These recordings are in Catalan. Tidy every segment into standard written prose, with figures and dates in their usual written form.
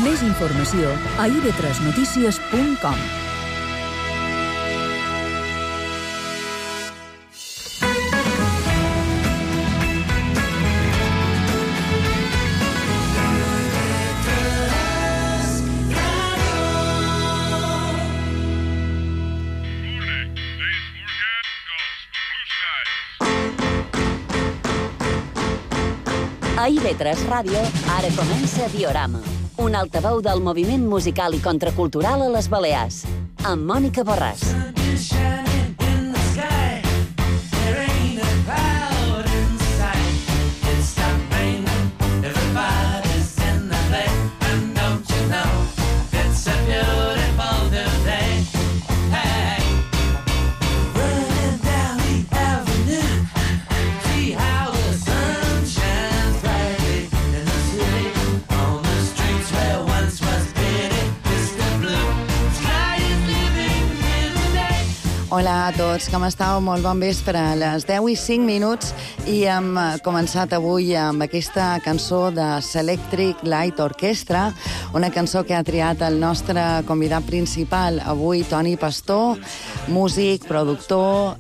Més informació a ib3notícies.com. A IB3 Ràdio, ara comença Diorama, un altaveu del moviment musical i contracultural a les Balears, amb Mònica Borràs. Hola a tots, com estàu? Molt bon vespre. A les 10:05 i hem començat avui amb aquesta cançó de Selectric Light Orchestra, una cançó que ha triat el nostre convidat principal avui, Toni Pastor, músic, productor,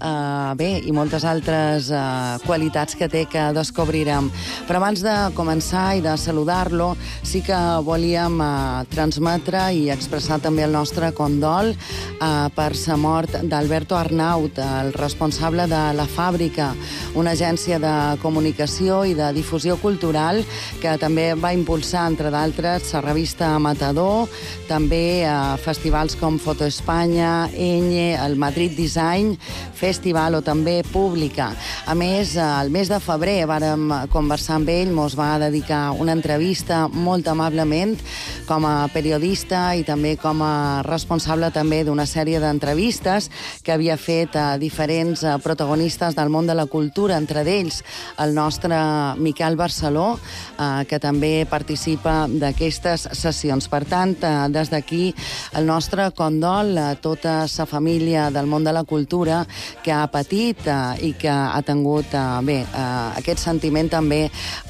i moltes altres qualitats que té que descobrirem. Però abans de començar i de saludar-lo, sí que volíem transmetre i expressar també el nostre condol per sa mort d'Alberto Arnaut, el responsable de La Fàbrica, una agència de comunicació i de difusió cultural que també va impulsar, entre d'altres, la revista Matador, també festivals com Foto Espanya, Enye, el Madrid Design Festival o també Pública. A més, el mes de febrer vàrem conversar amb ell, mos va dedicar una entrevista molt amablement com a periodista i també com a responsable també d'una sèrie d'entrevistes que havia fet a diferents protagonistes del món de la cultura, entre d'ells el nostre Miquel Barceló, que també participa d'aquestes sessions. Per tant, des d'aquí, el nostre condol a tota la família del món de la cultura que ha patit i que ha tingut aquest sentiment també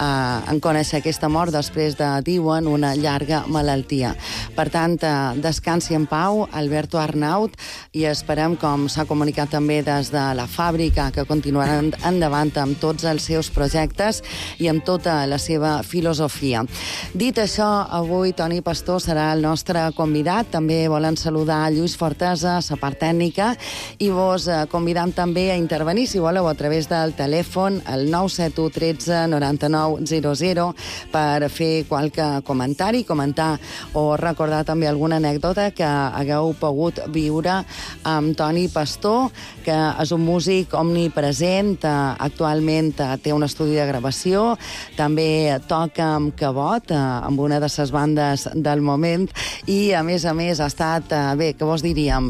en conèixer aquesta mort després de, diuen, una llarga malaltia. Per tant, descansi en pau, Alberto Arnaut, i esperem, com s'ha comunicat també des de La Fàbrica, que continuaran endavant amb tots els seus projectes i amb tota la seva filosofia. Dit això, avui Toni Pastor serà el nostre convidat. També volen saludar Lluís Fortesa, la part tècnica, i vos convidam també a intervenir, si voleu, a través del telèfon, el 971 13 99 00, per fer qualque comentari, comentar o recordar també alguna anècdota que hagueu pogut viure amb Toni Pastor, que és un músic omnipresent, actualment té un estudi de gravació, també toca amb cabot, amb una de les bandes del moment, i a més ha estat, què vos diríem,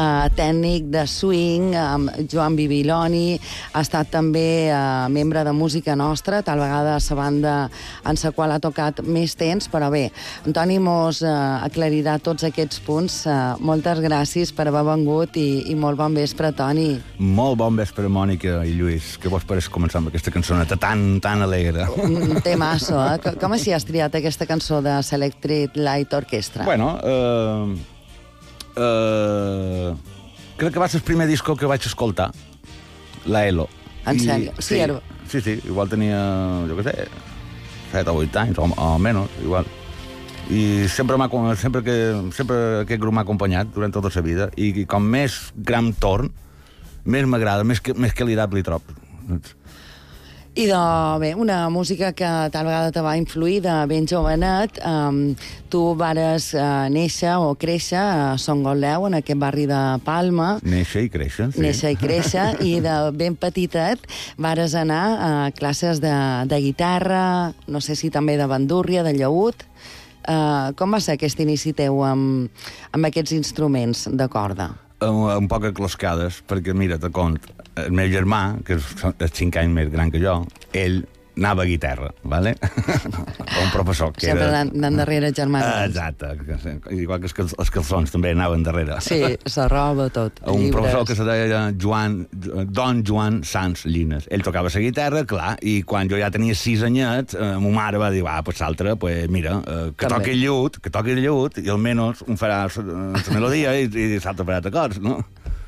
tècnic de swing, amb Joan Bibiloni, ha estat també membre de Música Nostra, tal vegada la banda en la qual ha tocat més temps, però bé, Toni mos aclarirà tots aquests punts. Moltes gràcies per haver vengut i molt bon vespre, Toni. Molt bon vespre, Mònica i Lluís. Què vos pareix començar amb aquesta cançoneta tan alegre? Un temasso, eh? Com així has triat aquesta cançó de Selectric Light Orchestra? Bueno, crec que va ser el primer disco que vaig escoltar, la ELO. En sèrio? Sí, igual tenia, jo què sé, 7 o 8 anys, o menys, igual. I sempre aquest grup m'ha acompanyat durant tota la vida, i com més gran torn, més m'agrada, més qualitat li trob. I bé, una música que tal vegada te va influir de ben jovenet. Tu vares néixer o créixer a Son Gotleu, en aquest barri de Palma. Néixer i créixer, sí. Néixer i créixer, i de ben petitet vares anar a classes de guitarra, no sé si també de bandúrria, de llaüt. Com va ser aquest inici teu amb aquests instruments de corda? Un poc acloscades, perquè, mira, te cont, el meu germà, que és 5 anys més gran que jo, ell anava a guitarra, ¿vale? Un professor que Sempre era... anant darrere germans. Exacte, igual que els calçons també anaven darrere. Sí, la roba, tot. Un llibres. professor que se deia Don Joan Sans Llines. Ell tocava la guitarra, clar, i quan jo ja tenia 6 anyets, ma mare va dir, pues l'altre, pues mira, que toqui el llut, i almenys un farà la melodia i l'altre farà acords, no?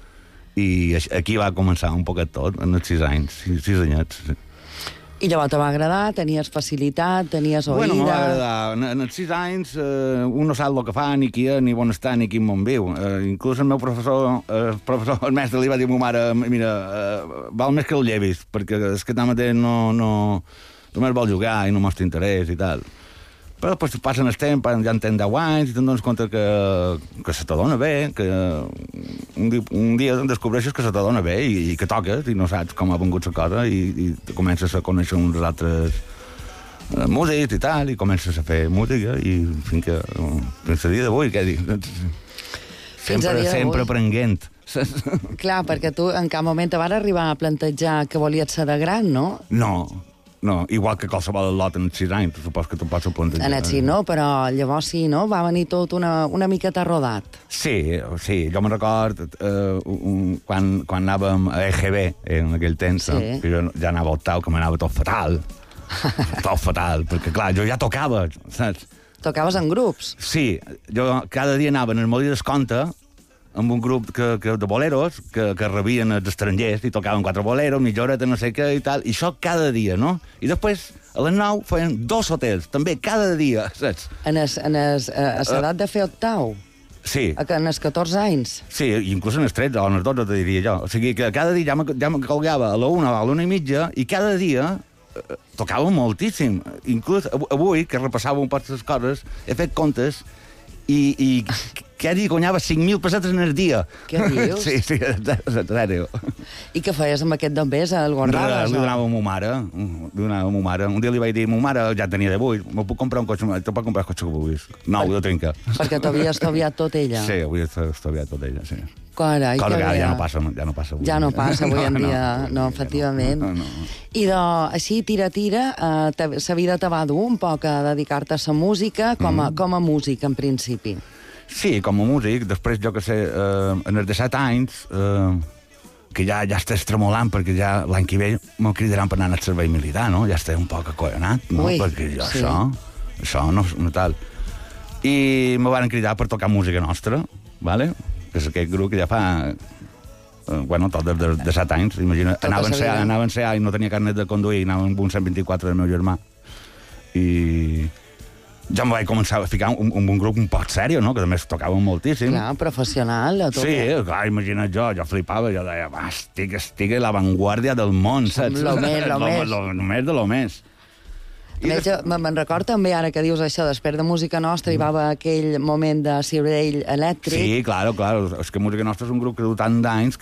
I aquí va començar un poquet tot, en els 6 anys, 6 anyets, sí. I llavors te va agradar, tenies facilitat, tenies oïda... Bueno, m'ha agradar. En els 6 anys un no sap el que fa, ni qui és, ni on està, ni quin món viu. Inclús el meu professor, el mestre li va dir a ma mare, mira, val més que el llevis, perquè és que tanmateix només vol jugar i no mostra interès i tal. Però després passen el temps, ja en tens 10 anys, i te'n dones compte que se t'adona bé, que un dia descobreixes que se t'adona bé i que toques i no saps com ha vengut la cosa i comences a conèixer uns altres músics i tal, i comences a fer música i fins a dia d'avui, què dic? Sempre aprenent. Clar, perquè tu en cap moment te vas arribar a plantejar que volies ser de gran, no? No, igual que qualsevol lot en 6 anys, supos que tu pots plantejar. En el sí, no, però llavors sí, no? Va venir tot una miqueta rodat. Sí, jo me'n record quan anàvem a EGB en aquell temps, sí. que jo ja anava a octau, que m'anava tot fatal, perquè clar, jo ja tocava, saps? Tocaves en grups? Sí, jo cada dia anava en el Molí d'Esconte, amb un grup de boleros que rebien els estrangers i tocaven 4 boleros, mitja horeta, no sé què i tal, i això cada dia, no? I després, a les 9, feien 2 hotels, també cada dia, saps? A l'edat de fer octau? Sí. En els 14 anys? Sí, inclús en els 13 o en els 12, te diria jo. O sigui que cada dia ja me colgava a la 1 o a la 1 i mitja, i cada dia tocava moltíssim. Inclús avui, que repassava un poc les coses, he fet comptes i cada dia guanyava 5.000 pessetes en el dia. Què dius? Sí, zero. I què feies amb aquest d'envers? El guardaves? Li donava a ma mare. Un dia li vaig dir, ma mare ja tenia 18, me puc comprar un cotxe, te puc comprar el cotxe que vulguis. No, ho trinca. Perquè t'havia estoviat tot ella. Sí, avui estoviat tot ella, sí. Carai, cosa que ja no passa avui. Ja no passa avui en dia, no, efectivament. No. I així, tira, la vida te va dur un poc a dedicar-te a la música com a músic, en principi. Sí, com a músic. Després, jo que sé, en els 17 anys, que ja estàs tremolant, perquè ja l'any que ve me'l cridaran per anar al servei militar, no? Ja estàs un poc acollonat, no? Ui, perquè jo sí. això no tal. I me van cridar per tocar música nostra, ¿vale? Que és aquest grup que ja fa... tot des de 17 anys, imagina. Anava a ensenyar i no tenia carnet de conduir, anava amb un 124 del meu germà. I ja em vaig començar a ficar en un grup un poc sèrio, no? Que també tocàvem moltíssim. Clar, professional. Sí, clar, imagina't jo flipava, jo deia, estic a l'avantguàrdia del món, saps? Lo més de lo més. Me'n record també, ara que dius això, després de Música Nostra hi va haver aquell moment de Ciurell elèctric. Sí, claro. És que Música Nostra és un grup que du tant d'anys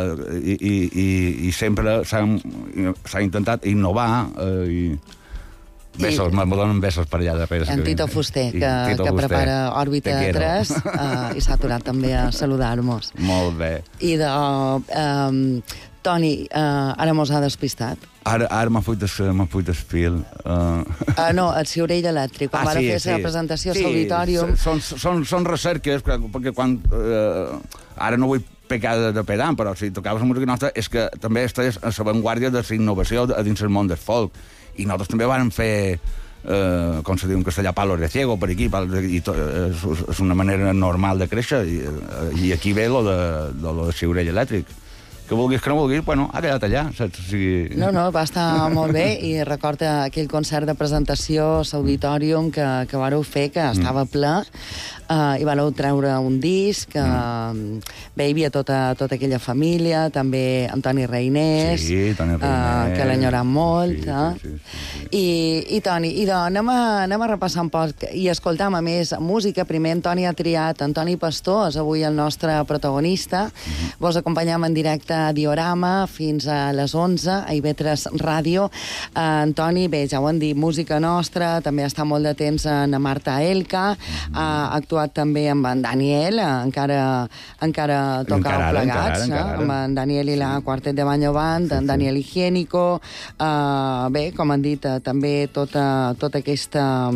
i sempre s'ha intentat innovar besos, me donen besos per allà darrere. En Tito Fuster, que prepara Òrbita 3 i s'ha aturat també a saludar-nos. Molt bé. I Toni, ara mos ha despistat. Ara m'ha fuit el fil. No, el Ciurell elèctric, quan va fer la presentació a l'auditorium. Són recerques, perquè quan... Ara no vull pecar de pedant, però si tocaves la música nostra és que també estàs a l'avantguàrdia de la innovació dins el món del folk. I nosaltres també vàrem fer, com se diu en castellà, palos de ciego per aquí, és una manera normal de créixer, i aquí ve lo de Ciurell elèctric. Que vulguis que no vulguis, bueno, ha quedat allà, saps? O sigui... No, va estar molt bé, i recorda aquell concert de presentació a l'auditorium que vareu fer, que estava ple, i vareu treure un disc, bé, hi havia tota aquella família, també Antoni Reinés, que l'enyorem molt, sí. I Toni, anem a repassar un poc i escoltam a més música. Primer Antoni ha triat Antoni Pastor, és avui el nostre protagonista. Vos acompanyam en directe a Diorama fins a les 11 a IB3 Ràdio. Antoni, bé, ja ho han dit, música nostra, també està molt de temps en Marta Elka, ha actuat també amb en Daniel, encara tocau plegats, amb en Daniel i la Quartet de Banyo Band, en Daniel Higiénico, bé, com han dit, també tota aquesta...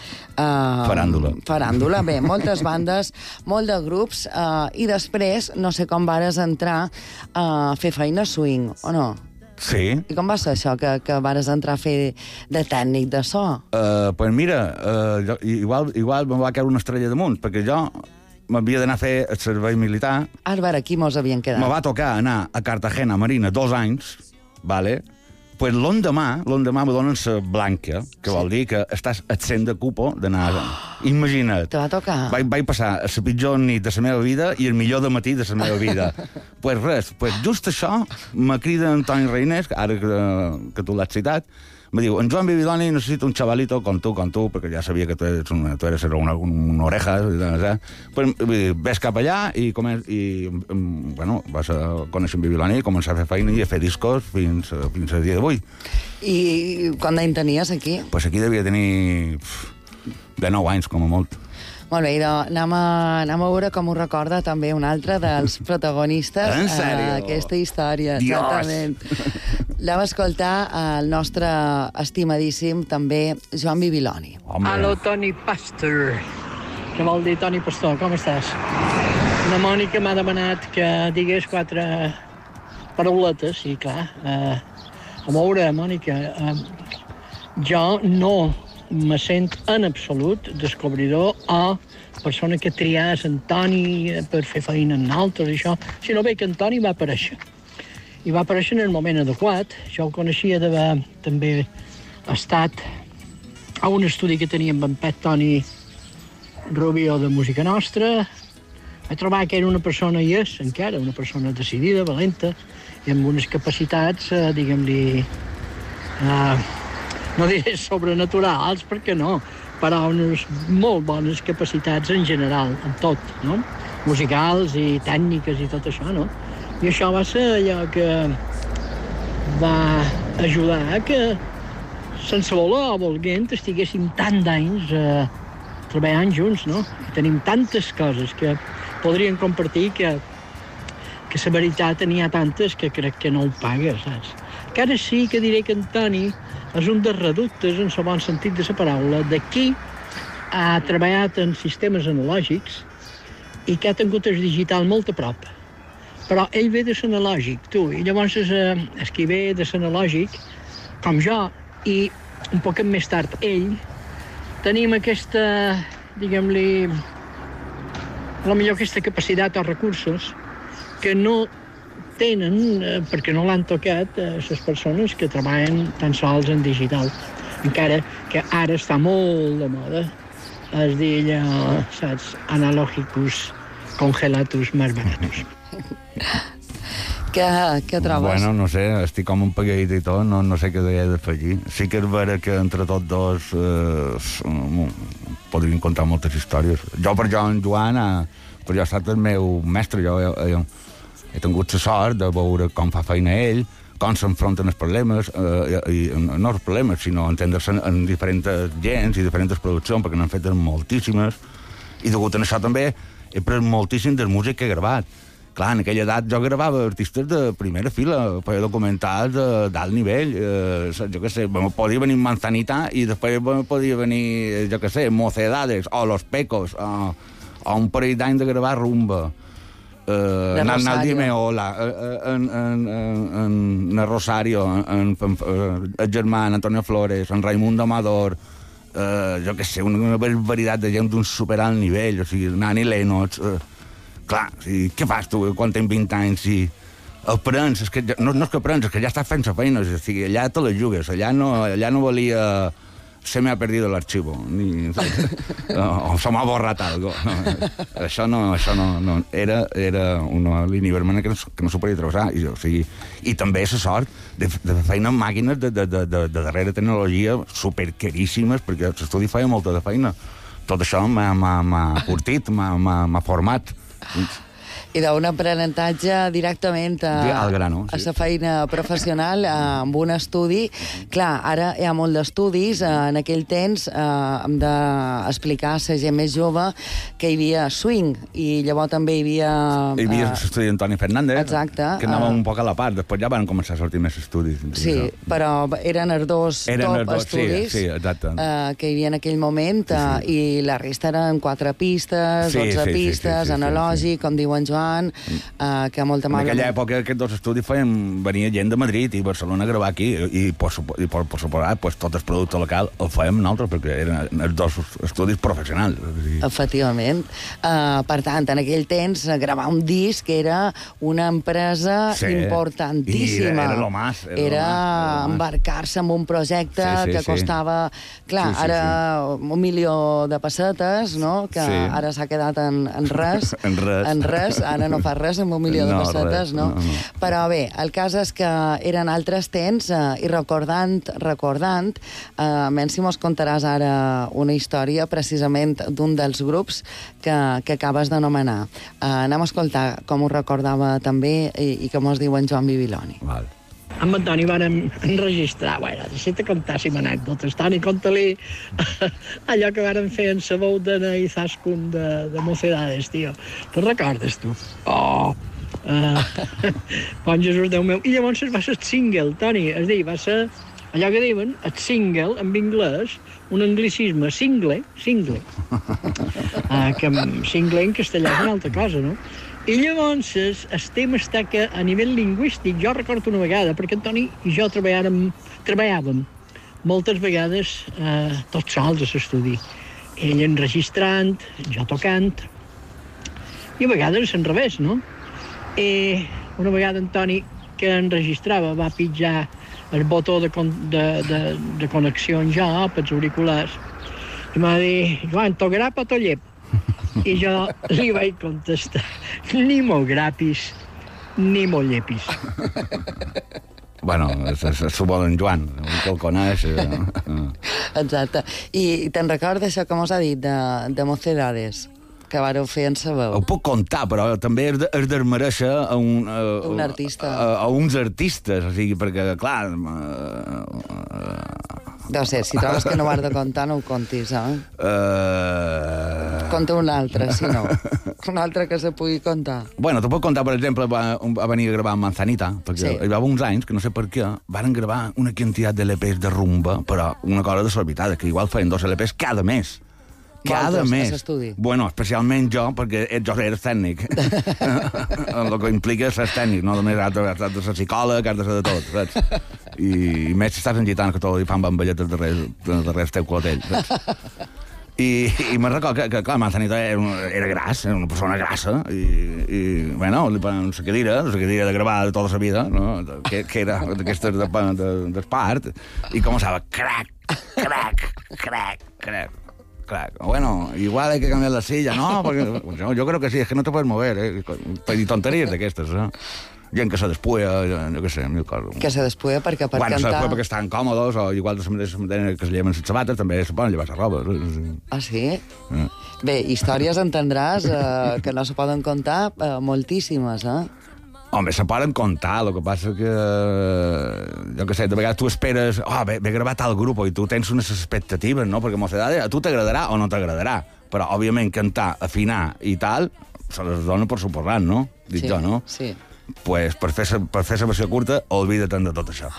Faràndula, bé, moltes bandes, molt de grups, i després, no sé com vares entrar a fer feina swing, o no? Sí. I com va ser això, que vares entrar a fer de tècnic de so? Pues mira, igual me va caure una estrella damunt, perquè jo m'havia d'anar a fer el servei militar. A veure, aquí mos havien quedat. Me va tocar anar a Cartagena Marina 2 anys, vale? Pues l'endemà me donen la blanca, que vol dir que estàs absent de cupo d'anar... Imagina't. Te va tocar? Vaig passar la pitjor nit de la meva vida i el millor de matí de la meva vida. Pues res, just això, me crida Antoni Reinés, ara que tu l'has citat, me diu, en Joan Bibiloni necessita un xavalito com tu, perquè ja sabia que tu eres una oreja, pues, ves cap allà i bueno, vas a conèixer en Bibiloni i començar a fer feina i a fer discos fins al dia d'avui. I quant d'any tenies aquí? Pues aquí devia tenir de 9 anys, com a molt. Molt bé, anem a veure com ho recorda també un altre dels protagonistes d'aquesta història. Dios! Exactament. L'anem a escoltar el nostre estimadíssim també Joan Bibiloni. Allo, Toni Pastor, que vol dir Toni Pastor, com estàs? La Mònica m'ha demanat que digués 4 parauletes, i clar, a veure, Mònica, jo no me sent en absolut descobridor o persona que triàs Antoni per fer feina en altres, això, sinó bé que Antoni va aparèixer. I va aparèixer en el moment adequat. Jo ho coneixia d'haver també estat a un estudi que teníem amb en Pet Toni Rubio de Música Nostra. Vaig trobar que era una persona, i és encara, una persona decidida, valenta, i amb unes capacitats, diguem-li, no diré sobrenaturals, perquè no, però unes molt bones capacitats en general, en tot, no? Musicals i tècniques i tot això, no? I això va ser allò que va ajudar a que, sense voler o volent, estiguéssim tant d'anys treballant junts, no? I tenim tantes coses que podríem compartir que la veritat n'hi ha tantes que crec que no ho paga, saps? Que ara sí que diré que Antoni és un dels reductes, en el bon sentit de la paraula, de qui ha treballat en sistemes analògics i que ha tingut el digital molt a prop. Però ell ve de l'analògic, tu, i llavors és qui ve de l'analògic, com jo, i un poc més tard ell, tenim aquesta, diguem-li, potser aquesta capacitat o recursos que no tenen, perquè no l'han tocat, les persones que treballen tan sols en digital. Encara que ara està molt de moda, es diu allò, saps, analògicos congelatus més baratos. Què trobes? Bueno, no sé, estic com un pagueit i tot, no sé què he d'afegir. Sí que és vera que entre tots dos podríem contar moltes històries. Jo, per jo, en Joan, per jo ha estat el meu mestre. Jo he tingut la sort de veure com fa feina ell, com s'enfronten els problemes, no els problemes, sinó entendre-se en diferents gens i diferents produccions, perquè n'han fet moltíssimes, i degut a això també he pres moltíssim del músic que he gravat. Clar, en aquella edat jo gravava artistes de primera fila, feia documentals d'alt nivell, jo què sé, podia venir Manzanita i després podia venir, jo què sé, Mocedades, o Los Pecos, o un parell d'anys de gravar rumba. Naldi Meola, en Rosario, el germà Antonio Flores, en Raimundo Amador, jo què sé, una varietat de gent d'un superalt nivell, o sigui, Nani Lennox. Clar, què fas tu quan tens 20 anys? Aprens, no és que aprens, és que ja estàs fent la feina, o sigui, allà te la jugues, allà no volia... Se me ha perdido el archivo, o se m'ha borrat algo. Això no, era una línia vermella que no s'ho podia travessar. I també la sort de fer feina amb màquines de darrera tecnologia supercaríssimes, perquè l'estudi feia molta de feina. Tot això m'ha curtit, m'ha format. I d'un aprenentatge directament al grano, a la feina professional amb un estudi. Clar, ara hi ha molt d'estudis. En aquell temps hem d'explicar a la gent més jove que hi havia swing i llavors també hi havia... Hi havia l'estudi d'Antoni Fernández, exacte, que anava un poc a la part. Després ja van començar a sortir més estudis. Sí, però eren els dos top estudis que hi havia en aquell moment i la resta eren 4 pistes, 12 pistes, analògic, com diu en Joan, que molt amablement... En aquella època aquests dos estudis venia gent de Madrid i Barcelona a gravar aquí i per suposat tot el producte local el fèiem nosaltres perquè eren els dos estudis professionals. Efectivament. Per tant, en aquell temps gravar un disc era una empresa importantíssima. Era lo más. Era embarcar-se en un projecte que costava... Clar, ara 1 milió de pessetes, no? Que ara s'ha quedat en res. En res. Ara no fa res amb 1 milió de pessetes, no? Però bé, el cas és que eren altres temps i recordant, menys si mos contaràs ara una història precisament d'un dels grups que acabes d'anomenar. Anem a escoltar com ho recordava també i com es diu en Joan Bibiloni. Val. Amb Antoni vàrem enregistrar, bueno, deixa-te contar anècdotes. Toni, conta-li allò que vàrem fer en Sabou de Izaskun de Mocedades, tio. Te'n recordes, tu? Oh! Bon Jesús, Déu meu. I llavors va ser el single, Toni, és a dir, va ser allò que diuen, el single, en anglès, un anglicisme, single, que single en castellà és una altra cosa, no? I llavors el tema està que a nivell lingüístic, jo recordo una vegada, perquè Antoni i jo treballàvem moltes vegades tots sols a l'estudi. Ell enregistrant, jo tocant, i a vegades al revés, no? I una vegada Antoni, que enregistrava, va pitjar el botó de connexió en jo, pels auriculars, i m'ha dit, Joan, t'ho grapa o t'ho llep? I jo li vaig contestar, ni m'ho grapis, ni m'ho llepis. Bueno, s'ho vol en Joan, que el coneix. Exacte. I te'n recordes això que mos ha dit de Mocedades? Que vareu fer en Sabeu. Ho puc contar, però també és desmereixer a un artista. A uns artistes, o sigui, perquè, clar... No sé, si trobes que no ho has de contar, no ho contis, Conta un altre, si no. Un altre que se pugui contar. Bueno, t'ho puc contar, per exemple, va venir a gravar amb Manzanita, perquè hi va haver uns anys, que no sé per què, van gravar una quantitat de LPs de rumba, però una cosa desorbitada, que igual feien 2 LPs cada mes. Cada mes. Bueno, especialment jo, perquè jo era tècnic. El que implica ser tècnic, no només has de ser psicòleg, has de ser de tot, saps? I més si estàs en gitano, que tot li fan bamballetes darrere teu clotell, saps? I me'n recordo que clar, Manzanita era gras, era una persona grassa, i bueno, li ponen la cadira de gravar de tota la vida, no? que era d'aquestes d'espart, i començava crac, crac, crac, crac. Bueno, igual hay que cambiar la silla, no, porque yo creo que sí, es que no te puedes mover, y tonterías d'aquestes, gent que se despulla, jo què sé, mil coses. Que se despulla perquè per cantar... Bueno, se despulla perquè estan còmodes, o igual de la mateixa manera que se lleven les sabates, també se poden llevar la roba. Ah, sí? Bé, històries entendràs que no se poden contar moltíssimes, Home, se poden contar, el que passa que... Jo què sé, de vegades tu esperes... ve gravar tal grup, i tu tens unes expectatives, no? Perquè Mocedades a tu t'agradarà o no t'agradarà. Però, òbviament, cantar, afinar i tal, se les dona per suposat, no? Dic jo, no? Sí. Pues, per fer la versió curta, oblida-te'n de tot això.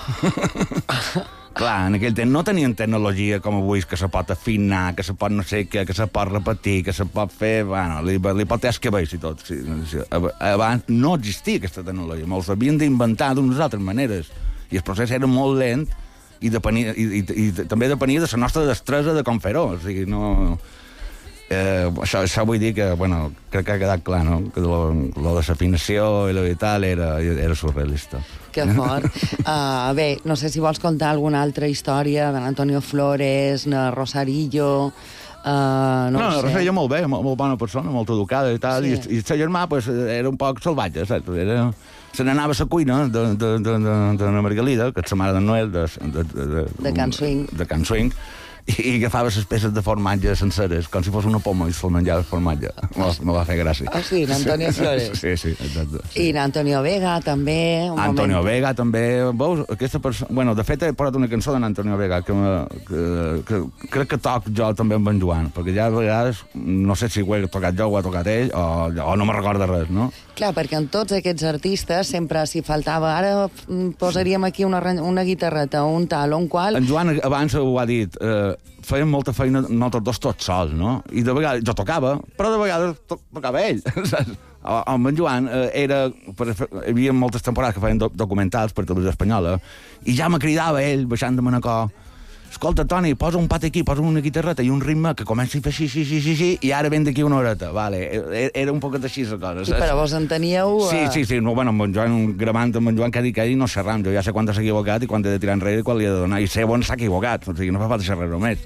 Clar, en aquell temps no tenien tecnologia com avui, que se pot afinar, que se pot no sé què, que se pot repetir, que se pot fer... Bueno, li pot esqueveis i tot. Sí. Abans no existia aquesta tecnologia. Molts havien d'inventar d'unes altres maneres. I el procés era molt lent i també depenia de la nostra destresa de com fer-ho. O sigui, no... Això vull dir que, bueno, crec que ha quedat clar, no? Que lo de l'afinació i lo i tal era surrealista. Que fort. Bé, no sé si vols contar alguna altra història de l'Antonio Flores, de Rosarillo... No, Rosarillo molt bé, molt bona persona, molt educada i tal, i el seu germà pues, era un poc salvatge, saps? Se n'anava a la cuina de la Margalida, que és la mare de Noel, de Can Swing, i agafava les peces de formatge senceres, com si fos una poma, i se'l menjava el formatge. Me va fer gràcia. Ah, sí, l'Antonio Flores. Sí, exacte. Sí. I l'Antonio Vega, també. Antonio Vega, també. Veus, aquesta persona... Bueno, de fet, he posat una cançó d'en Antonio Vega que crec que toc jo també amb en Joan, perquè ja a vegades, no sé si ho he tocat jo o ho ha tocat ell, o no me recorda res, no? Clar, perquè en tots aquests artistes sempre s'hi faltava. Ara posaríem aquí una guitarreta, un tal o un qual... En Joan abans ho ha dit, feien molta feina nosaltres dos tots sols, no? I de vegades jo tocava, però de vegades tocava ell, saps? Amb en Joan hi havia moltes temporades que feien documentals per Televisió Espanyola i ja me cridava ell, baixant de Manacor: escolta, Toni, posa un pat aquí, posa una guitarreta i un ritme que comença a fer així, i ara ven d'aquí una horeta. Vale. Era un poquet així la cosa. I però vos enteníeu... Sí. No, bueno, amb en Joan, gravant amb en Joan, que ell no xerram. Jo ja sé quan s'ha equivocat i quan he de tirar enrere i quan li he de donar. I sé on s'ha equivocat. O sigui, no fa falta xerrar només.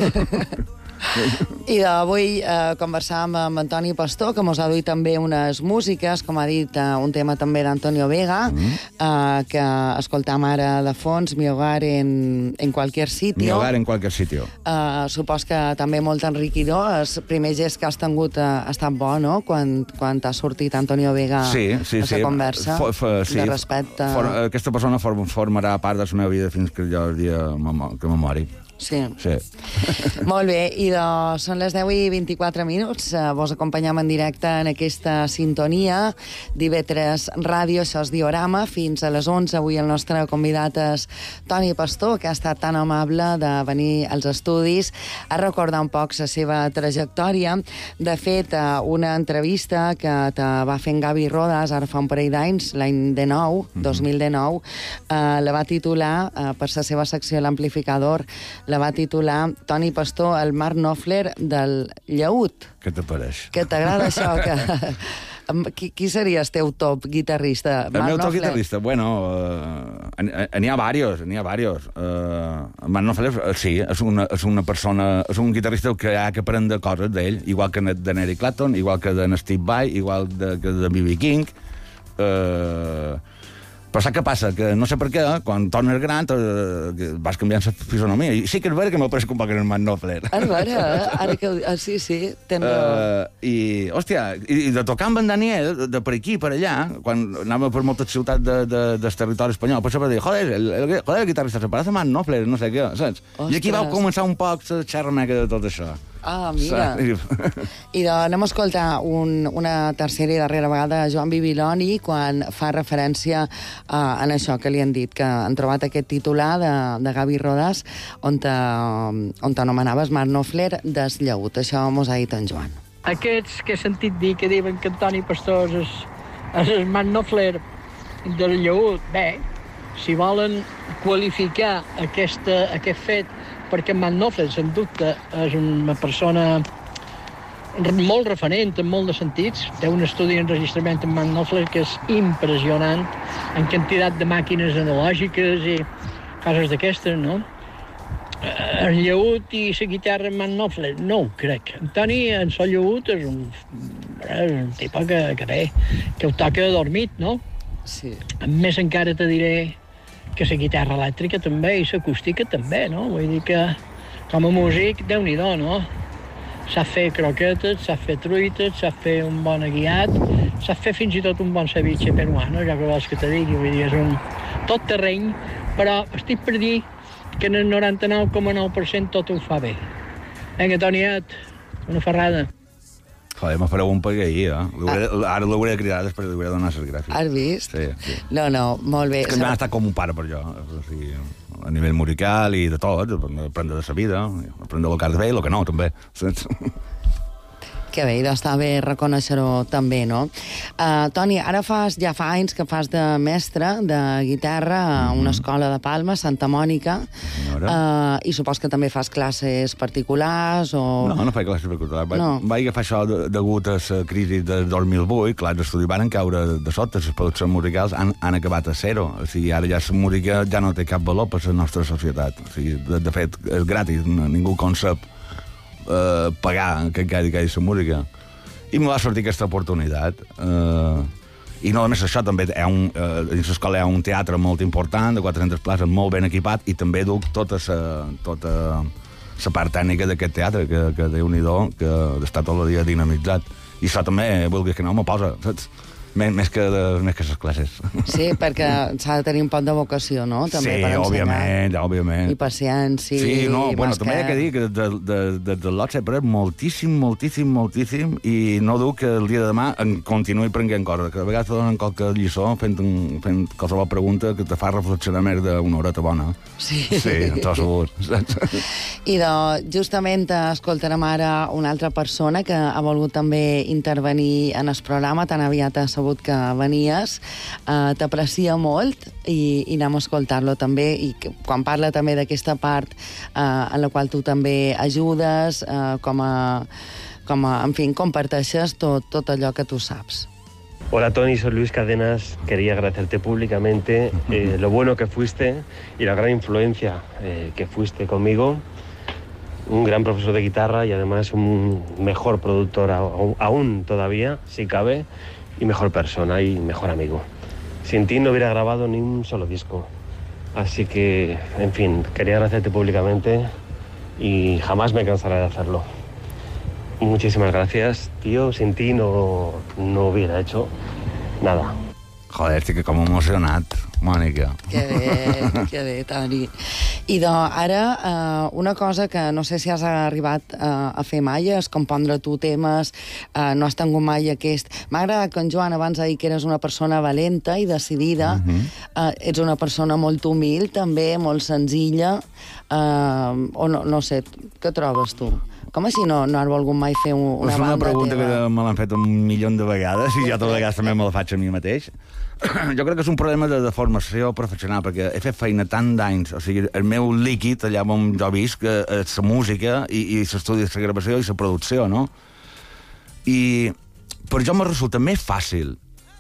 I avui conversàvem amb Antoni Pastor, que mos ha duit també unes músiques, com ha dit, un tema també d'Antonio Vega, que escoltam ara de fons, Mi hogar en cualquier sitio. Mi hogar en cualquier sitio. Supos que també molt enriquidor. El primer gest que has tingut ha estat bo, no?, quan t'ha sortit Antonio Vega a la conversa de respecte. Aquesta persona formarà part de la meva vida fins que jo el dia que me mori. Sí. Molt bé, i són les 10:24. Vos acompanyam en directe en aquesta sintonia d'IV3 Ràdio, això és Diorama, fins a les 11. Avui el nostre convidat és Toni Pastor, que ha estat tan amable de venir als estudis a recordar un poc la seva trajectòria. De fet, una entrevista que te va fer en Gavi Rodas ara fa un parell d'anys, l'any 2019, la va titular, per la seva secció L'Amplificador, la va titular Toni Pastor, el Mark Knopfler del llaüt. Què te pareix? Que t'agrada això? Qui seria el teu top guitarrista? El meu top guitarrista? Bueno, n'hi ha varios. Mark Knopfler, sí, és una persona, és un guitarrista que ha que aprendre coses d'ell, igual que d'en Eric Clapton, igual que d'en Steve Vai, igual que de B.B. King. Però saps què passa? Que no sé per què, quan tornes gran, vas canviant la fisonomia. I sí que és vera que m'ha pareix un poc en el Mark Knopfler. És vera, ara que... Sí, tens raó. I, hòstia, i de tocar amb en Daniel, de per aquí, per allà, quan anàvem per moltes ciutats del territori espanyol, pues sempre dir, joder, el guitarrista se parece a Mark Knopfler, no sé què, saps? I aquí va començar un poc la xerrameca de tot això. Ah, mira. I anem a escoltar una tercera i darrera vegada a Joan Bibiloni quan fa referència a això que li han dit, que han trobat aquest titular de Gavi Rodas on t'anomenaves Mark Knopfler des llaüt. Això mos ha dit en Joan. Aquests que he sentit dir que diuen que Toni Pastor és el Mark Knopfler del llaüt, bé, si volen qualificar aquest fet, perquè Mark Knopfler, sens dubte, és una persona molt referent en molt de sentits. Té un estudi d'enregistrament en Mark Knopfler que és impressionant, en quantitat de màquines analògiques i coses d'aquestes, no? El llaüt i la guitarra en Mark Knopfler, no ho crec. Toni, en el llaüt, és un tipus que bé, que ho toca adormit, no? Sí. A més, encara te diré que la guitarra elèctrica també i l'acústica també, no? Vull dir que com a músic, Déu-n'hi-do, no? Sap fer croquetes, sap fer truites, sap fer un bon aguiat, sap fer fins i tot un bon ceviche peruano, ja que vols que te digui, vull dir, és un tot terreny, però estic per dir que en el 99,9% tot ho fa bé. Vinga, Toniet, una ferrada. Joder, me fareu un paguer ara l'hauré de cridar, després li hauré de donar les gràcies. Has vist? Sí. No, molt bé. És que m'ha estat com un pare per jo, o sigui, a nivell musical i de tot, aprendre de la vida, aprendre el que has de fer i el que no, també. Que bé, està bé reconèixer-ho també, no? Toni, ara ja fa anys que fas de mestre de guitarra a una escola de Palma, Santa Mònica, i supos que també fas classes particulars o... No faig classes particulars. Vaig agafar això degut a la crisi del 2008, clar, els estudis van caure de sota, les produccions musicals han acabat a zero. O sigui, ara ja la música ja no té cap valor per la nostra societat. O sigui, de fet, és gratis, ningú concep pagar que quedi la música. I me va sortir aquesta oportunitat. I no només això, també a l'escola hi ha un teatre molt important, de 400 places, molt ben equipat, i també duc tota la part tècnica d'aquest teatre, que Déu-n'hi-do, que està tot el dia dinamitzat. I això també, vulguis que no, m'ho posa, saps? Més que les classes. Sí, perquè s'ha de tenir un poc de vocació, no? També sí, per ensenyar. òbviament. I paciència. Sí, no, bueno, també he de dir que des del lot s'he après moltíssim, i no duc que el dia de demà en continuï prenent coses, que a vegades te donen qualque lliçó fent qualsevol pregunta que te fa reflexionar més d'una horeta bona. Sí. Sí, tot segur. I justament escoltarem ara una altra persona que ha volgut també intervenir en el programa, tan aviat ha sabut que venies, t'aprecia molt i anem a escoltar-lo també, i quan parla també d'aquesta part en la qual tu també ajudes, en fi, comparteixes tot allò que tu saps. Hola Toni, soy Luis Cadenas. Quería agradecerte públicamente lo bueno que fuiste y la gran influencia que fuiste conmigo. Un gran profesor de guitarra y además un mejor productor aún todavía, si cabe, y mejor persona y mejor amigo. Sin ti no hubiera grabado ni un solo disco. Así que, en fin, quería agradecerte públicamente y jamás me cansaré de hacerlo. Muchísimas gracias, tío. Sin ti no hubiera hecho nada. Joder, estic com emocionat, Mònica. Que bé, Toni. I ara, una cosa que no sé si has arribat a fer mai és compondre tu temes, no has tingut mai aquest... M'ha agradat que en Joan abans ha dit que eres una persona valenta i decidida, ets una persona molt humil, també, molt senzilla, o no sé, què trobes tu? Com així no has volgut mai fer una banda teva? És una pregunta que me l'han fet 1 milió de vegades i jo totes les vegades també me la faig a mi mateix. Jo crec que és un problema de formació professional, perquè he fet feina tant d'anys, o sigui, el meu líquid, allà on jo visc, és la música i l'estudi, la gravació i la producció, no? I per jo me resulta més fàcil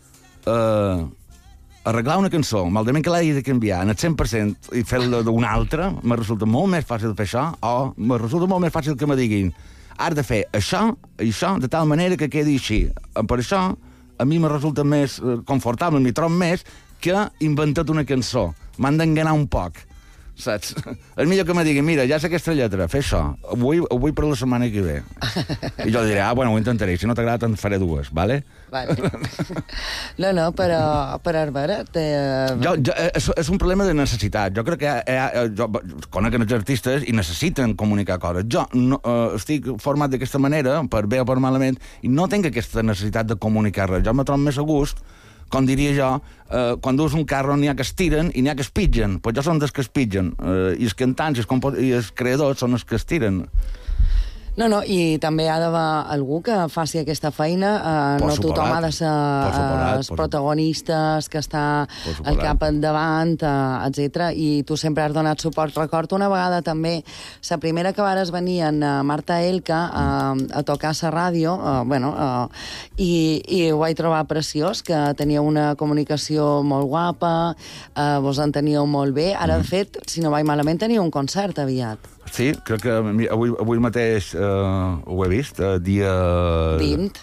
arreglar una cançó, malament que l'hagi de canviar en el 100% i fer-la d'una altra, me resulta molt més fàcil fer això, o me resulta molt més fàcil que me diguin has de fer això i això de tal manera que quedi així. Per això a mi me resulta més confortable, m'hi trobo més que inventat una cançó. M'han d'enganar un poc, saps? És millor que me diguin, mira, ja sé aquesta lletra, fer això, avui per la setmana que ve. I jo diré, bueno, ho intentaré, si no t'agrada te'n faré 2, vale? Vale. No, però a veure... És un problema de necessitat. Jo crec que jo conec els artistes i necessiten comunicar coses. Jo estic format d'aquesta manera, per bé o per malament, i no tinc aquesta necessitat de comunicar res. Jo me trobo més a gust, com diria jo, quan dus un carro n'hi ha que es tiren i n'hi ha que es pitgen. Pues jo som dels que es pitgen. I els cantants i els creadors són els que es tiren. No, i també ha d'haver algú que faci aquesta feina. No tothom ha de ser els protagonistes, que està al cap endavant, etc. I tu sempre has donat suport. Recordo una vegada també, la primera que vares venir en Marta Elka a tocar a la ràdio, i ho vaig trobar preciós, que tenia una comunicació molt guapa, vos enteníeu molt bé. Ara, de fet, si no vaig malament, tenia un concert aviat. Sí, crec que avui mateix ho he vist, dia... 20.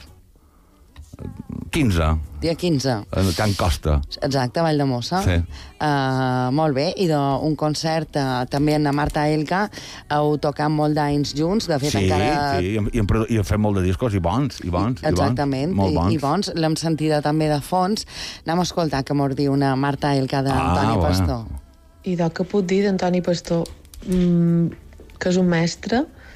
15. Dia 15. A Can Costa. Exacte, Valldemossa. Sí. Molt bé, i d'un concert també en la Marta Elka, heu tocat molt d'anys junts, de fet encara... Sí, i hem fet molt de discos, i bons. Exactament, i bons. L'hem sentida també de fons. Anem a escoltar que mos diu una Marta Elka d'Antoni Pastor. I què puc dir d'Antoni Pastor? Que és un mestre,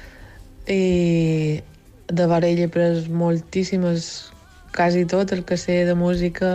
i de veure ell he pres moltíssimes, quasi tot el que sé de música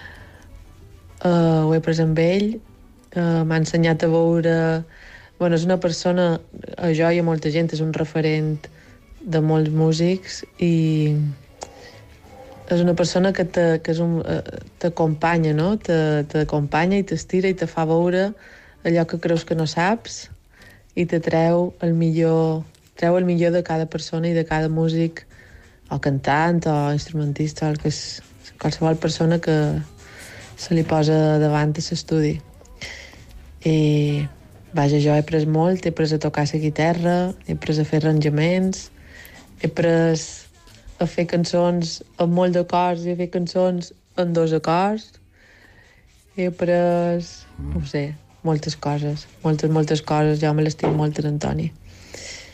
ho he pres amb ell, m'ha ensenyat a veure... Bueno, és una persona, a jo i a molta gent, és un referent de molts músics, i és una persona que t'acompanya, no? T'acompanya i t'estira i te fa veure allò que creus que no saps, i te treu el millor de cada persona i de cada músic, o cantant, o instrumentista, o qualsevol persona que se li posa davant a l'estudi. I, vaja, jo he après molt, he après a tocar la guitarra, he après a fer arranjaments, he après a fer cançons amb molt d'acords i a fer cançons amb 2 acords, he après, no ho sé, moltes coses, moltes coses. Jo me l'estim molt, Antoni.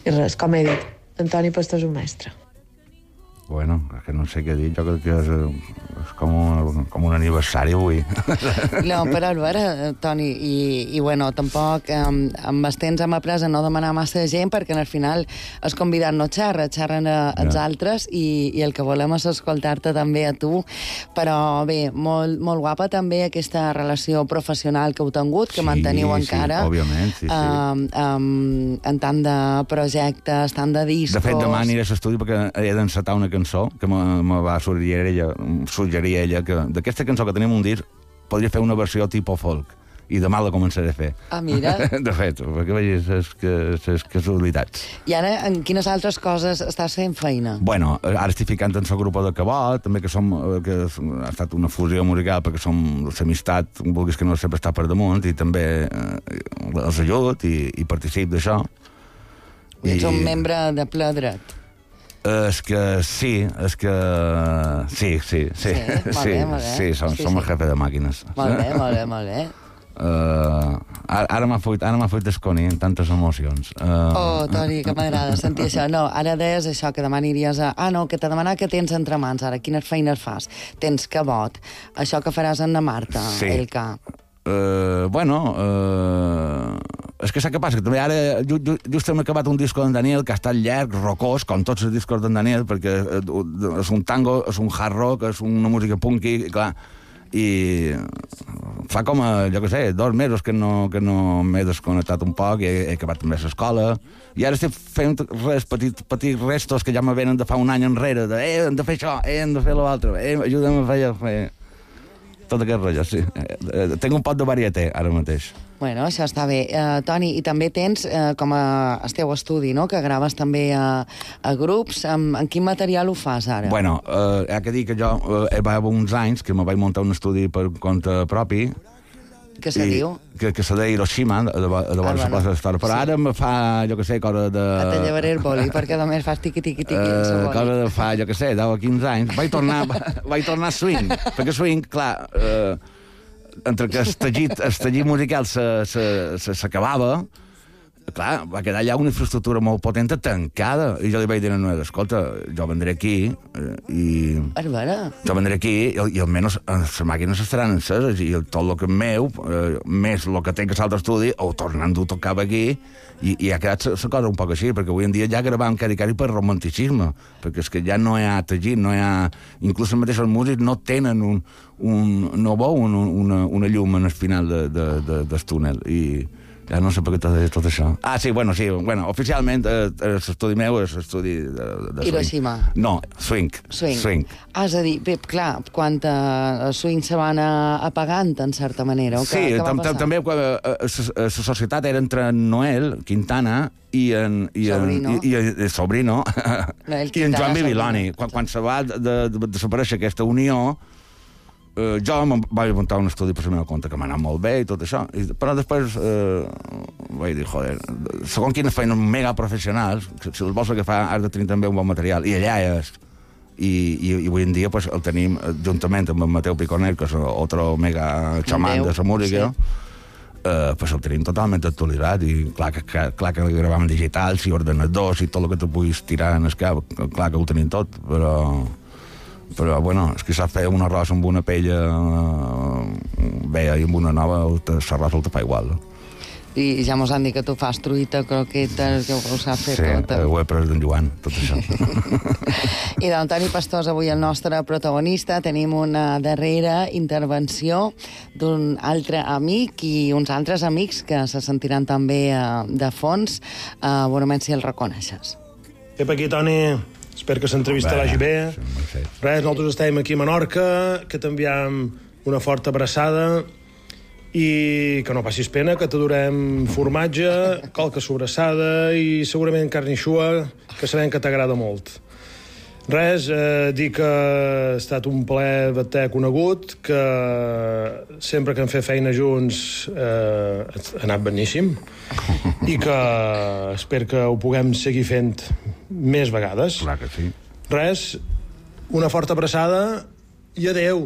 I res, com he dit, Antoni Pastor és un mestre. Bueno, és que no sé què dir, jo crec que és com un aniversari avui. No, però a veure, Toni, i bueno, tampoc amb els temps hem après a no demanar massa gent, perquè al final els convidats no xerren els altres, i el que volem és escoltar-te també a tu. Però bé, molt, molt guapa també aquesta relació professional que heu tingut, que manteniu encara. Sí, òbviament, sí. En tant de projectes, tant de discos... De fet, demà aniré a l'estudi perquè he d'encetar una cançó que me va suggerir ella que d'aquesta cançó que tenim un disc podria fer una versió tipus folk, i demà la començaré a fer. Ah, mira. De fet, perquè vegis les casualitats. I ara, en quines altres coses estàs fent feina? Bueno, ara estic ficant en el grup de Cabot, també que ha estat una fusió musical, perquè som l'amistat, vulguis que no, sempre està per damunt, i també els ajut i participo d'això. I ets un membre de ple dret. És que sí, és que... Sí, molt bé. Som el jefe de màquines. Molt bé. Ara m'ha fet desconir en tantes emocions. Toni, que m'agrada sentir això. No, ara deies això, que demà aniries a... no, que t'ha demanat que tens entre mans ara. Quines feines fas? Tens Cabot. Això que faràs amb la Marta, el que... És que sap què passa? Que també ara just hem acabat un disco d'en Daniel que ha estat llarg, rocós, com tots els discos d'en Daniel, perquè és un tango, és un hard rock, és una música punky, clar, i fa com, jo què sé, 2 mesos que no m'he desconnectat un poc, i he acabat també l'escola, i ara estic fent petits restos que ja me venen de fa un any enrere, hem de fer això, hem de fer l'altre, ajuda'm a fer tot aquest rotllo, sí. Tinc un pot de varieté, ara mateix. Bueno, això està bé. Toni, i també tens com el teu estudi, no?, que graves també a grups. En quin material ho fas ara? Bueno, he de dir que jo va haver uns anys que me vaig muntar un estudi per compte propi. Què se diu? Que se deia Hiroshima, de vora la plaça d'Història. Però ara me fa, jo què sé, cosa de... Te llevaré el boli, perquè només fas tiqui-tiqui-tiqui. Cosa de fa, jo què sé, 10 o 15 anys. Vaig tornar a swing, perquè swing, clar... entre que el tallit musical s'acabava, clar, va quedar allà una infraestructura molt potent tancada, i jo li vaig dir a Noel, escolta, jo vendré aquí i almenys les màquines estaran enceses, i tot el que és meu, més el que tinc a l'altre estudi, ho tornant a tocar aquí, i ha quedat la cosa un poc així, perquè avui en dia ja gravàvem cari per romanticisme, perquè és que ja no hi ha tallit, no hi ha... Inclús els mateixos músics no tenen no veuen una llum en el final del túnel, i ja no sé per què t'ha de dir tot això. Sí, oficialment l'estudi meu és l'estudi de swing. Hiroshima. No, swing. És a dir, Pep, clar, quan els swing se van apagant, en certa manera, o sí, també la societat era entre Noel Quintana i Sobrino i en Joan Bibiloni. Quan se va desaparèixer aquesta unió, jo em vaig muntar un estudi per la meva compte, que m'ha anat molt bé i tot això, però després vaig dir, joder, segons quines feines mega professionals, si els vols agafar has de tenir també un bon material, i allà és, i avui en dia el tenim juntament amb el Mateu Piconet, que és otro mega xamán de la música, el tenim totalment actualitzat, i clar que gravàvem digitals i ordenadors i tot el que tu puguis tirar en el cap, clar que ho tenim tot, però bueno, és que sap fer un arròs amb una pella vella i amb una nova, l'arròs el te fa igual. I ja mos han dit que tu fas truita, croquetes, que ho saps fer tot. Sí, ho he pres d'en Joan, tot això. I d'Antoni Pastor és avui el nostre protagonista. Tenim una darrera intervenció d'un altre amic i uns altres amics que se sentiran també de fons. Veurem si el reconeixes. Ep, aquí, Toni. Espero que l'entrevista vagi bé. Res, nosaltres estem aquí a Menorca, que t'enviem una forta abraçada i que no passis pena, que t'adorem formatge, coca sobrassada i segurament carnixua, que sabem que t'agrada molt. Res, dir que ha estat un plaer haver-te conegut, que sempre que hem fet feina junts ha anat beníssim i que espero que ho puguem seguir fent més vegades. Clar que sí. Res, una forta abraçada i adeu.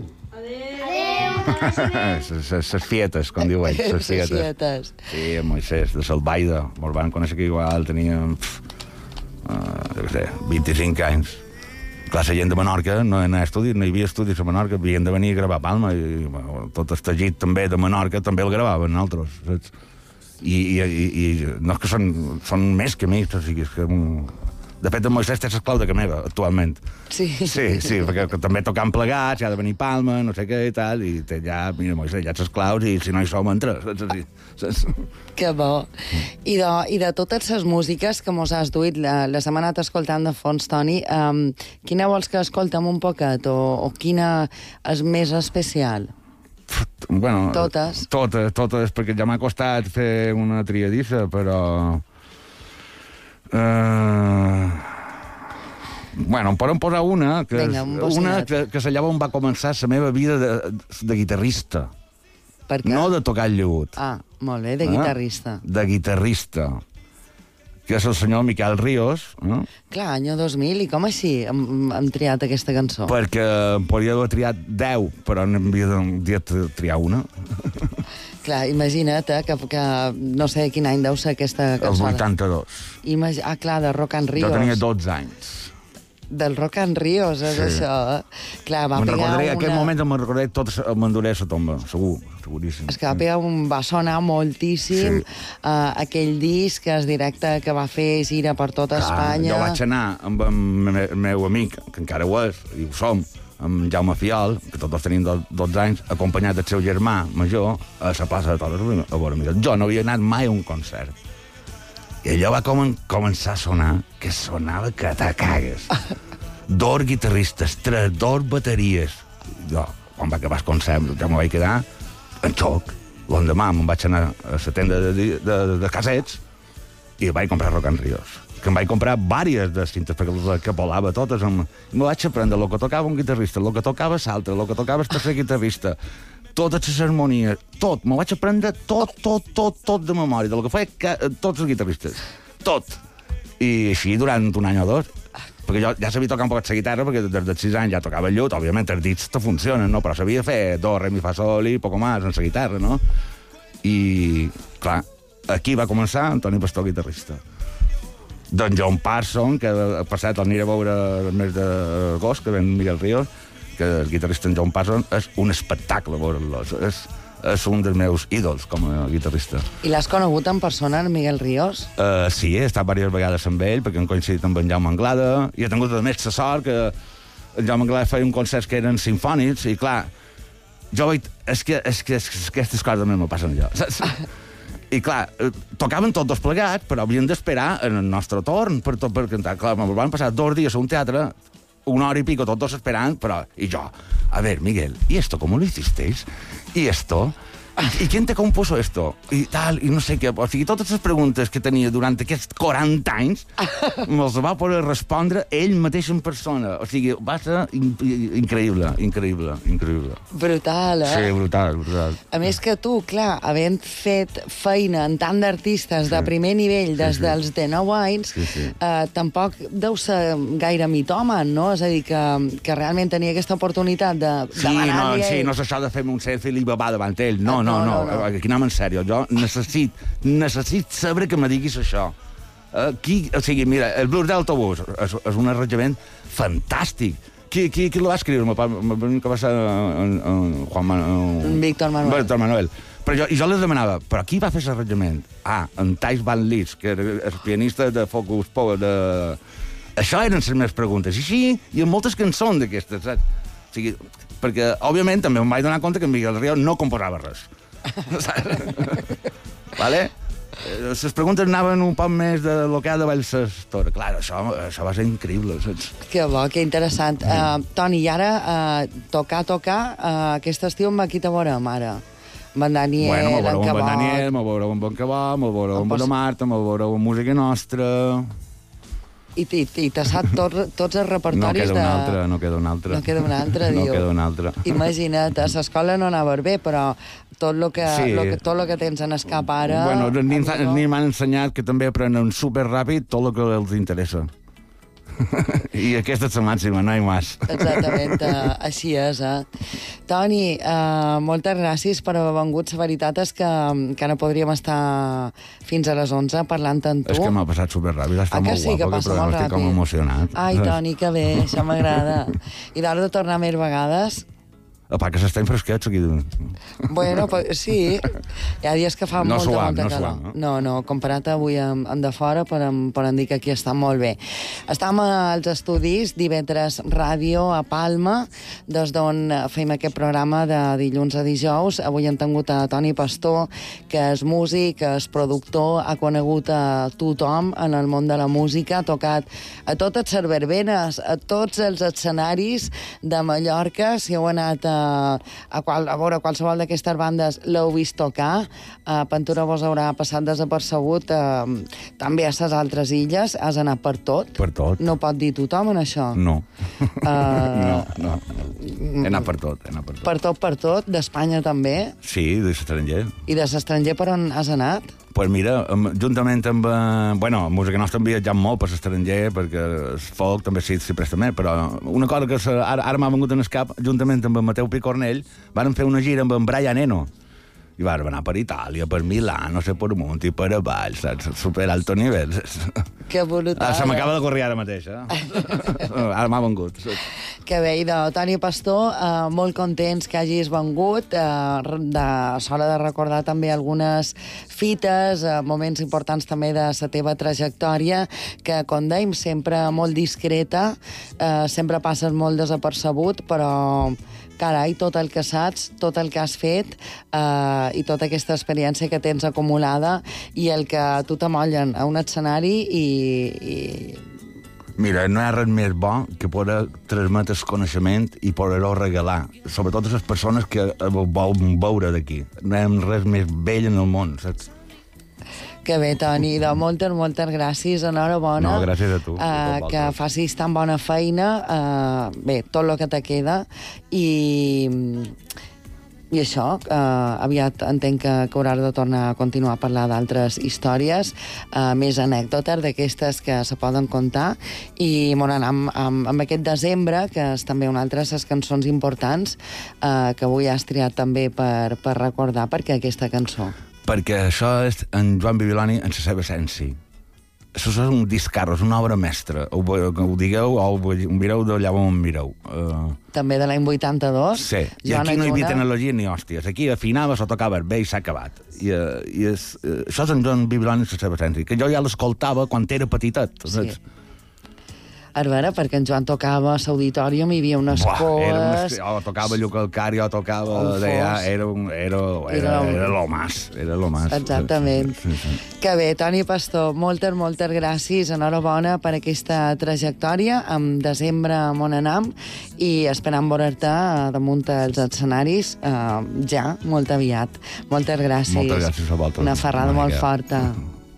Ses fietes, com diu ell, ses fietes. Sí, Moisès, de Salvaida, mos van conèixer que igual teníem jo què sé, 25 anys. Clar, la gent de Menorca no hi havia estudis a Menorca, havien de venir a gravar a Palma, i tot el tagit també de Menorca també el gravaven altres, saps? I no és que són més que mi, o sigui, és que... De fet, en Moisès té l'esclau de Cameva, actualment. Sí, perquè també tocant plegats, ja ha de venir Palma, no sé què i tal, i té ja, mira, Moisès, ja ets esclaus, i si no hi som, entra. Que bo. I de totes les músiques que mos has duit, les hem anat escoltant de fons, Toni, quina vols que escoltem un poquet, o quina és més especial? Bueno, totes, perquè ja m'ha costat fer una triadissa, però... Bueno, em podem posar una que és allà on va començar la meva vida de guitarrista. Per què? No de tocar el llaüt. Ah, molt bé, de guitarrista. De guitarrista, que és el senyor Miquel Ríos. Clar, any 2000, i com així hem triat aquesta cançó? Perquè em podria haver triat 10, però n'havia de triar una. Clar, imagina't que no sé quin any deu ser aquesta cançó. El 82. Clar, de Rock and Rios. Jo tenia 12 anys. Del Rock and Rios, és això. Clar, va pegar una... En aquell moment me'n recordaré tot m'enduré a la tomba, seguríssim. És que va sonar moltíssim aquell disc, el directe que va fer gira per tota Espanya. Jo vaig anar amb el meu amic, que encara ho és, i ho som, amb Jaume Fiol, que tots tenim 12 anys, acompanyat del seu germà major a la plaça de Toros a veure Miguel. Jo no havia anat mai a un concert. I allò va començar a sonar, que sonava que te cagues. 2 guitarristes, 2 bateries. Jo, quan va acabar el concert, ja m'ho vaig quedar en xoc. L'endemà me'n vaig anar a la tenda de casets i vaig comprar Rock and Rios, que em vaig comprar diverses de cintes, perquè les que volava totes. I me vaig aprendre el que tocava un guitarrista, el que tocava l'altre, el que tocava el tercer guitarrista, totes les harmonies, tot. Me vaig aprendre tot de memòria, del que feia tots els guitarristes. Tot. I així durant un any o 2. Perquè jo ja sabia tocar un poc la guitarra, perquè des dels 6 anys ja tocava el llaüt. Òbviament els dits te funcionen, no? Però sabia fer do, re, mi, fa, sol i poco más en la guitarra, no? I, clar, aquí va començar Antoni Pastor, guitarrista. D'en John Parson, que per cert el aniré a veure el mes d'agost, que ven Miguel Ríos, que el guitarrista en John Parson és un espectacle veure'l. És un dels meus ídols com a guitarrista. I l'has conegut en persona, en Miguel Ríos? Sí, he estat diverses vegades amb ell, perquè hem coincidit amb en Jaume Anglada, i he tingut a més la sort que en Jaume Anglada feia un concerts que eren sinfònics, i clar, jo veig... És que aquestes coses a mi me passen allò, saps? I clar, tocaven tots dos plegats, però havien d'esperar en el nostre torn per cantar. Clar, van passar 2 dies a un teatre, 1 hora y pico, todos esperando, pero... Y yo, a ver, Miguel, ¿y esto cómo lo hicisteis? ¿Y esto? ¿Y quién te compuso esto? I tal, i no sé què. O sigui, totes les preguntes que tenia durant aquests 40 anys me'ls va poder respondre ell mateix en persona. O sigui, va ser increïble. Brutal, eh? Sí, brutal. A més que tu, clar, havent fet feina en tant d'artistes de primer nivell des dels 19 anys, tampoc deu ser gaire mitòman, no? És a dir, que realment tenia aquesta oportunitat de demanar-li a ell... Sí, no és això de fer-me un selfie i babar davant ell. No, aquí anem en sèrio. Jo necessit saber que me diguis això. O sigui, mira, el blues d'autobús és un arranjament fantàstic. Qui lo va escriure? Que va ser Víctor Manuel. Però jo les demanava, però qui va fer l'arranjament? En Thijs Van Lees, que era el pianista de Focus Power. Això eren les meves preguntes. I sí, i en moltes cançons d'aquestes, saps? O sigui, perquè, òbviament, també em vaig donar compte que en Miguel Ríos no composava res. Vale? Les preguntes anaven un poc més de lo que ha de valls tot. Clar, això va ser increïble, saps? Que bo, que interessant. Toni, i ara, tocar, aquest estiu amb qui te veurem, ara? Amb en Daniel, en Cabot... Bueno, amb en Daniel, me veureu amb en Cabot, me veureu amb la Marta, me veureu amb Música Nostra... I t'ha sap tots els repertoris de... No queda un altre. No queda un altre, diu. No queda un altre. Imagina't, a l'escola no anava bé, però tot el que tens en el cap ara... Bueno, els nens m'han ensenyat que també aprenen superràpid tot el que els interessa. I aquesta és la màxima, no hi ha més. Exactament, així és, Toni, moltes gràcies per haver vengut. La veritat és que no podríem estar fins a les 11 parlant amb tu. És que m'ha passat superràpid, està molt sí, guapo, que molt estic com emocionat. Ai, Toni, que bé, això m'agrada. I d'hora de tornar més vegades? Apa, que s'estan fresquets aquí. Bueno, pues, sí. Hi ha dies que fa molta calor. No, comparat avui amb de fora, podem dir que aquí està molt bé. Estem als estudis d'IV3 Ràdio a Palma, des d'on fem aquest programa de dilluns a dijous. Avui hem tingut a Toni Pastor, que és músic, és productor, ha conegut a tothom en el món de la música, ha tocat a totes les verbenes, a tots els escenaris de Mallorca. Si heu anat a veure qualsevol d'aquestes bandes l'heu vist tocar. Pantura vos haurà passat desapercebut també a les altres illes. Has anat per tot? Per tot. No pot dir tothom en això? No. No. He anat per tot. Per tot? D'Espanya també? Sí, de l'estranger. I de l'estranger per on has anat? Pues mira, juntament amb... Bueno, música nostra hem viatjat molt per l'estranger, perquè el folk també s'hi presta més, però una cosa que ara m'ha vengut en el cap, juntament amb en Mateu Picornell, van fer una gira amb en Brian Eno. I van anar per Itàlia, per Milà, no sé, per amunt i per avall, saps? Super alto nivell. Que brutal. Se m'acaba de correr ara mateix, Ara m'ha vengut. Que bé, Toni Pastor, molt contents que hagis vengut. S'haurà de recordar també algunes fites, moments importants també de la teva trajectòria, que, com dèiem, sempre molt discreta, sempre passes molt desapercebut, però carai, tot el que saps, tot el que has fet i tota aquesta experiència que tens acumulada i el que tu t'amollen a un escenari i... Mira, no hi ha res més bo que poder transmetre el coneixement i poder-ho regalar, sobretot a les persones que volen veure d'aquí. No hi ha res més vell en el món, saps? Que bé, Toni, moltes gràcies, enhorabona. No, gràcies a tu. Que facis tan bona feina, bé, tot el que te queda, i això, aviat entenc que hauràs de tornar a continuar a parlar d'altres històries, més anècdotes d'aquestes que se poden contar, i molt anar amb aquest desembre, que és també una altra de les cançons importants, que avui has triat també per recordar, perquè aquesta cançó. Perquè això és en Joan Bibiloni en la seva essència. Això és un discarro, és una obra mestra. Ho digueu o ho mireu d'allà on mireu. També de l'any 82? Sí, i aquí no hi havia tecnologia ni hòsties. Aquí afinava, s'ho tocava bé i s'ha acabat. Això és en Joan Bibiloni en la seva essència, que jo ja l'escoltava quan era petitet. Sí. A veure, perquè en Joan tocava a l'auditorium, hi havia unes coes... Tocava Lluc Alcari, tocava... Era lo más. Exactament. Sí. Que bé, Toni Pastor, moltes gràcies, enhorabona per aquesta trajectòria. En desembre on anam i esperam veure-te damunt els escenaris ja, molt aviat. Moltes gràcies. Moltes gràcies a vosaltres. Una ferrada molt forta.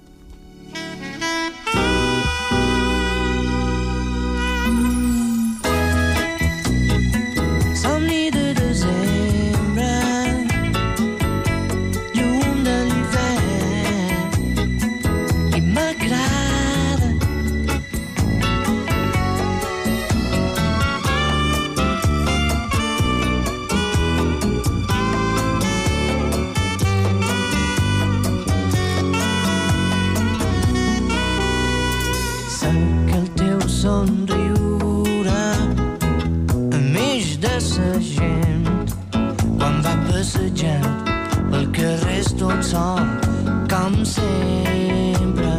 Com sempre,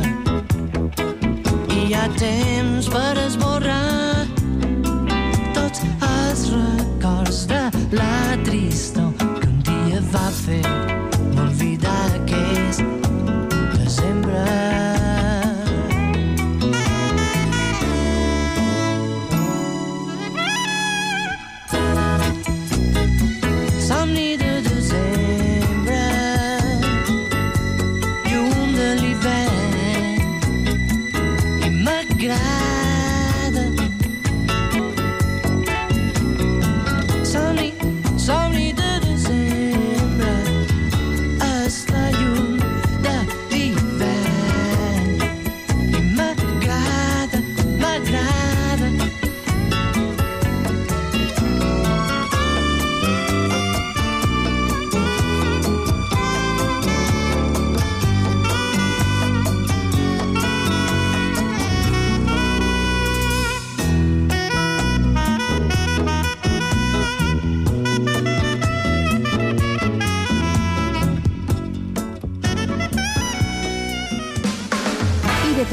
hi ha temps per esborrar tots els records de la tristor que un dia va fer m'oblidar aquest desembre. Somni de desembre, llum de l'hivern,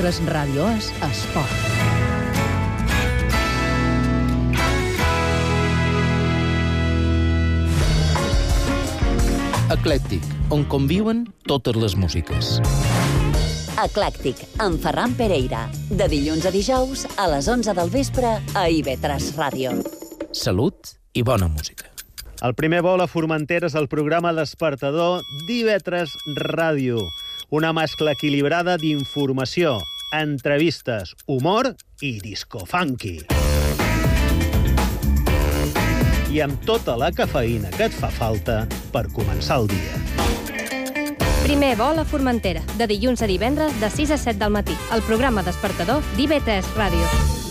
IB3 Ràdio és esport. Eclèctic, on conviuen totes les músiques. Eclèctic, amb Ferran Pereira. De dilluns a dijous, a les 11 del vespre, a IB3 Ràdio. Salut i bona música. El primer vol a Formentera és el programa despertador d'IB3 Ràdio. Una mescla equilibrada d'informació, entrevistes, humor i disco funky. I amb tota la cafeïna que et fa falta per començar el dia. Primer vol a Formentera, de dilluns a divendres de 6 a 7 del matí. El programa despertador d'IB3 Ràdio.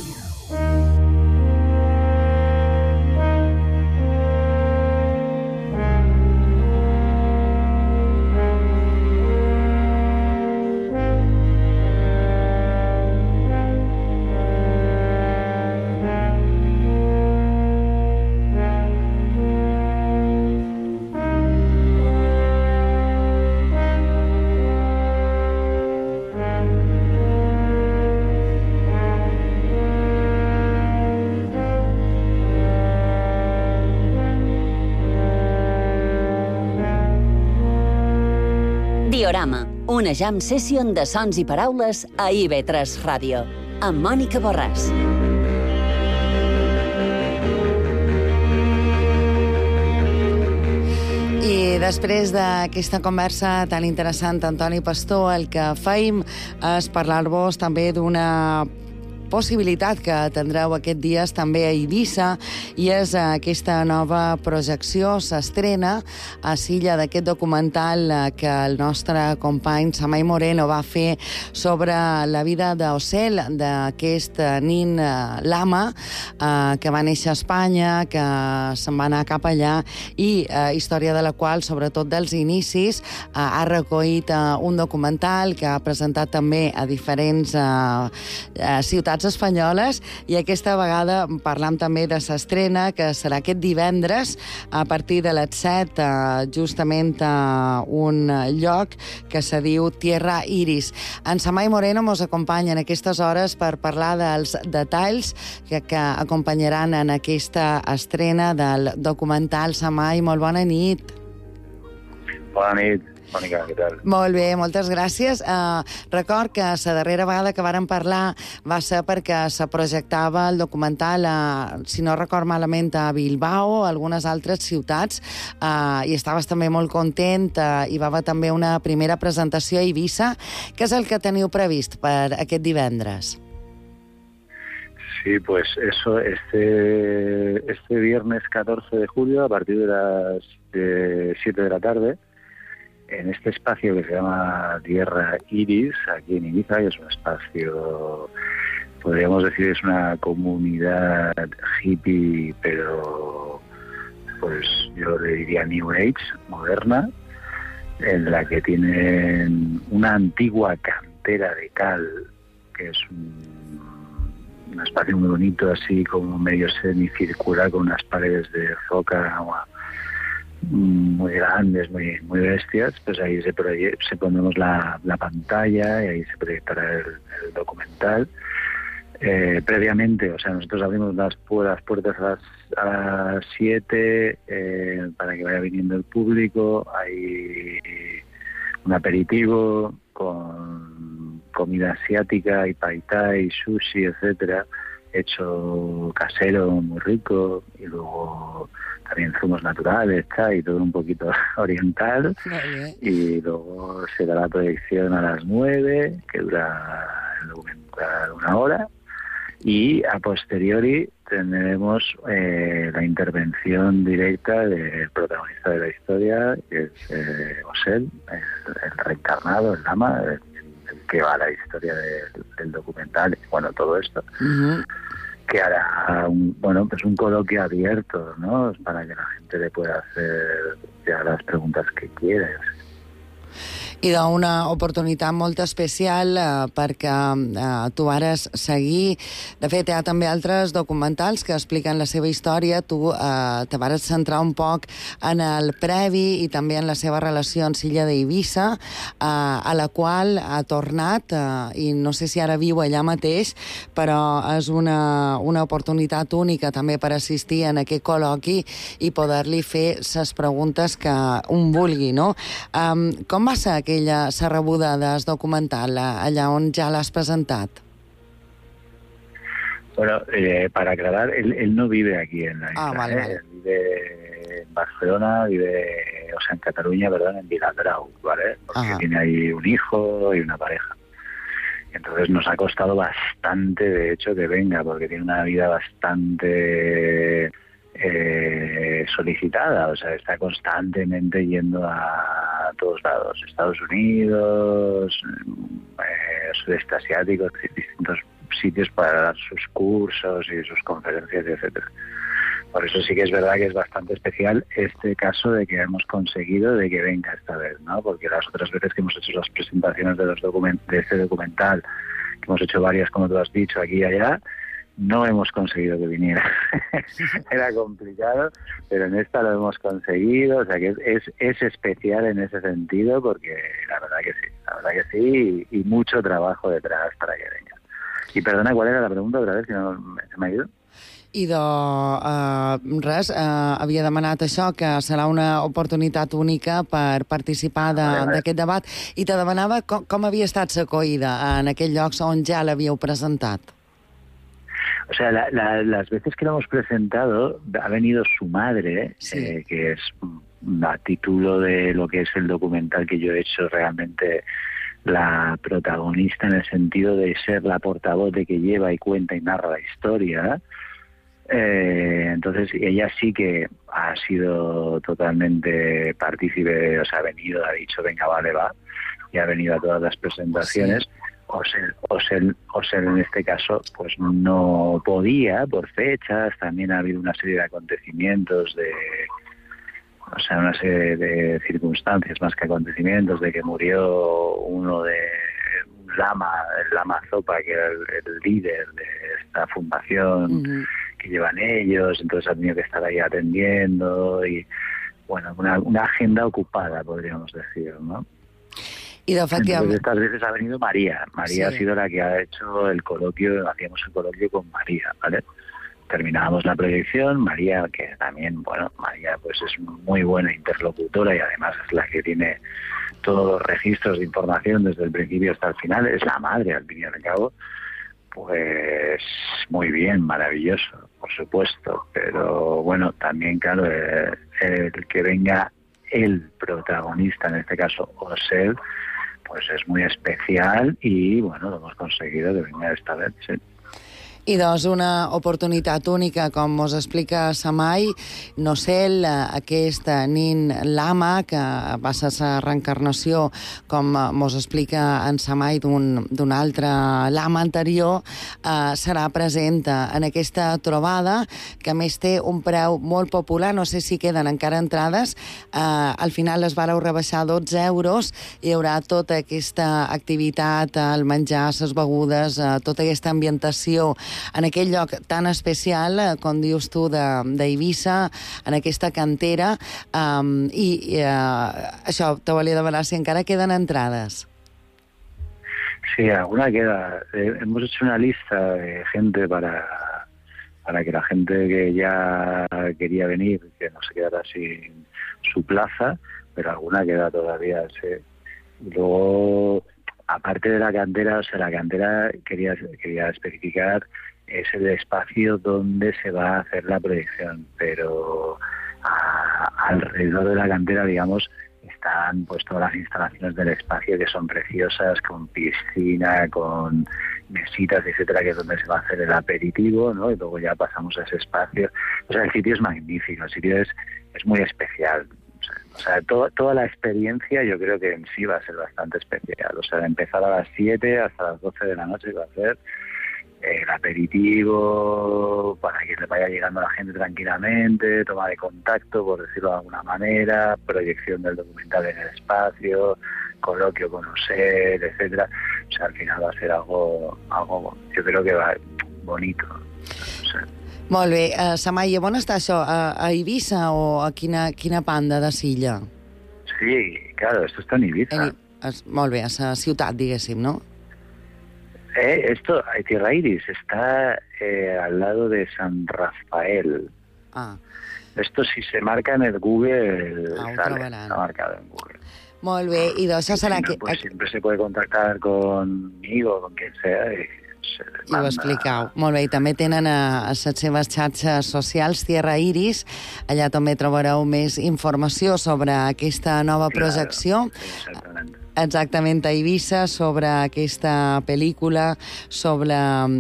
Diorama, una jam session de sons i paraules a IB3 Ràdio, amb Mònica Borràs. I després d'aquesta conversa tan interessant, Antoni Pastor, el que feim és parlar-vos també d'una possibilitat que tindreu aquests dies també a Eivissa, i és aquesta nova projecció. S'estrena a Silla d'aquest documental que el nostre company Samai Moreno va fer sobre la vida d'Ocel, d'aquest nin lama que va néixer a Espanya, que se'n va anar cap allà, i història de la qual, sobretot dels inicis, ha recollit un documental que ha presentat també a diferents ciutats espanyoles, i aquesta vegada parlam també de s'estrena, que serà aquest divendres a partir de les 7, justament a un lloc que se diu Tierra Iris. En Samai Moreno mos acompanya en aquestes hores per parlar dels detalls que acompanyaran en aquesta estrena del documental. Samai, molt bona nit. Bona nit. Mònica, què tal? Molt bé, moltes gràcies. Record que la darrera vegada que vàrem parlar va ser perquè se projectava el documental, si no record malament, a Bilbao, a algunes altres ciutats, i estaves també molt content, hi va haver també una primera presentació a Eivissa. Què és el que teniu previst per aquest divendres? Sí, pues eso, este viernes 14 de julio, a partir de las 7 de la tarde, en este espacio que se llama Tierra Iris, aquí en Ibiza, que es un espacio, podríamos decir, es una comunidad hippie, pero pues yo le diría New Age, moderna, en la que tienen una antigua cantera de cal, que es un espacio muy bonito, así como medio semicircular, con unas paredes de roca muy grandes, muy bestias. Pues ahí se pondremos la pantalla y ahí se proyectará el documental. Previamente, o sea, nosotros abrimos las puertas a las 7 para que vaya viniendo el público. Hay un aperitivo con comida asiática y pai thai, sushi, etcétera, hecho casero, muy rico, y luego también zumos naturales, chai, todo un poquito oriental. Y luego se da la proyección a las 9, que dura el documental 1 hora, y a posteriori tendremos la intervención directa del protagonista de la historia, que es Ocel, el reencarnado, el lama, el que va la historia del documental, y bueno, todo esto. Que hará un coloquio abierto, ¿no? Para que la gente le pueda hacer ya las preguntas que quiera. I d'una oportunitat molt especial perquè tu vares seguir. De fet, hi ha també altres documentals que expliquen la seva història. Tu te vares centrar un poc en el previ i també en la seva relació amb l'illa d'Eivissa, a la qual ha tornat, i no sé si ara viu allà mateix, però és una oportunitat única també per assistir en aquest col·loqui i poder-li fer les preguntes que un vulgui, no? Com va ser la rebuda del documental, allà on ja l'has presentat? Bueno, para aclarar, él no vive aquí en la isla. Vale, vale. Él vive en Barcelona, en Cataluña, perdón, en Viladrau, ¿vale? Porque tiene ahí un hijo y una pareja. Entonces nos ha costado bastante, de hecho, que venga, porque tiene una vida bastante solicitada, o sea, está constantemente yendo a todos lados, Estados Unidos, sudeste asiático, distintos sitios para dar sus cursos y sus conferencias, etcétera. Por eso sí que es verdad que es bastante especial este caso de que hemos conseguido de que venga esta vez, ¿no? Porque las otras veces que hemos hecho las presentaciones de este documental, que hemos hecho varias, como tú has dicho, aquí y allá, no hemos conseguido que viniera. Era complicado, pero en esta lo hemos conseguido, o sea que es especial en ese sentido, porque la verdad que sí, y mucho trabajo detrás para que venga. Y perdona, ¿cuál era la pregunta otra vez, que no se me ha ido? I res, havia demanat això, que serà una oportunitat única per participar d'aquest debat, i te demanava com havia estat l'acollida en aquells llocs on ja l'havíeu presentat. O sea, las veces que lo hemos presentado ha venido su madre, sí. Que es a título de lo que es el documental que yo he hecho, realmente la protagonista en el sentido de ser la portavoz de que lleva y cuenta y narra la historia. Entonces ella sí que ha sido totalmente partícipe, o sea, ha venido, ha dicho venga, vale, va, y ha venido a todas las presentaciones. Sí. Osel en este caso pues no podía por fechas, también ha habido una serie de acontecimientos una serie de circunstancias más que acontecimientos, de que murió uno de el Lama Zopa, que era el líder de esta fundación que llevan ellos, entonces ha tenido que estar ahí atendiendo y bueno, una agenda ocupada, podríamos decir, ¿no? Y entonces estas veces ha venido María. María sí. Ha sido la que ha hecho el coloquio, hacíamos el coloquio con María, ¿vale? Terminábamos la proyección, María, que también, bueno, María pues es muy buena interlocutora y además es la que tiene todos los registros de información desde el principio hasta el final, es la madre al fin y al cabo, pues muy bien, maravilloso, por supuesto, pero bueno, también claro, el que venga el protagonista, en este caso Osel, pues es muy especial i, bueno, lo hemos conseguido que venga esta vez, sí. I doncs una oportunitat única, com mos explica Samai Nosel, aquest nin lama, que va ser la reencarnació, com mos explica en Samai, d'un altre lama anterior, serà present en aquesta trobada, que a més té un preu molt popular, no sé si queden encara entrades, al final les vareu rebaixar 12 euros, hi haurà tota aquesta activitat, el menjar, les begudes, tota aquesta ambientació en aquell lloc tan especial, com dius tu, d'Eivissa, en aquesta cantera, i això, te volia demanar si encara queden entrades. Sí, alguna queda. Hemos hecho una lista de gente para que la gente que ya quería venir, que no se quedara sin su plaza, pero alguna queda todavía, sí. Y luego, aparte de la cantera, o sea, la cantera quería especificar es el espacio donde se va a hacer la proyección, pero alrededor de la cantera, digamos, están pues todas las instalaciones del espacio, que son preciosas, con piscina, con mesitas, etcétera, que es donde se va a hacer el aperitivo, ¿no? Y luego ya pasamos a ese espacio. O sea, el sitio es magnífico, el sitio es muy especial. O sea, toda la experiencia yo creo que en sí va a ser bastante especial. O sea, de empezar a las 7 hasta las 12 de la noche va a ser el aperitivo para que le vaya llegando a la gente tranquilamente, toma de contacto, por decirlo de alguna manera, proyección del documental en el espacio, coloquio con Osel, etcétera. O sea, al final va a ser algo yo creo que va bonito. O sea, Molt bé. Samai, on està això? A Eivissa o a quina banda de Silla? sí, claro, esto está en Ibiza. Molt bé, a la ciutat, diguéssim, no? Esto, Tierra Iris, está al lado de San Rafael. Ah. Esto si se marca en el Google, ho sale, trobaran. está marcado en Google. Molt bé, i això serà... Si no, pues siempre se puede contactar conmigo, con quien sea, y se les I ho expliqueu. Molt bé, i també tenen a les seves xarxes socials Tierra Iris, allà també trobareu més informació sobre aquesta nova projecció. Exactament, a Eivissa, sobre aquesta pel·lícula, sobre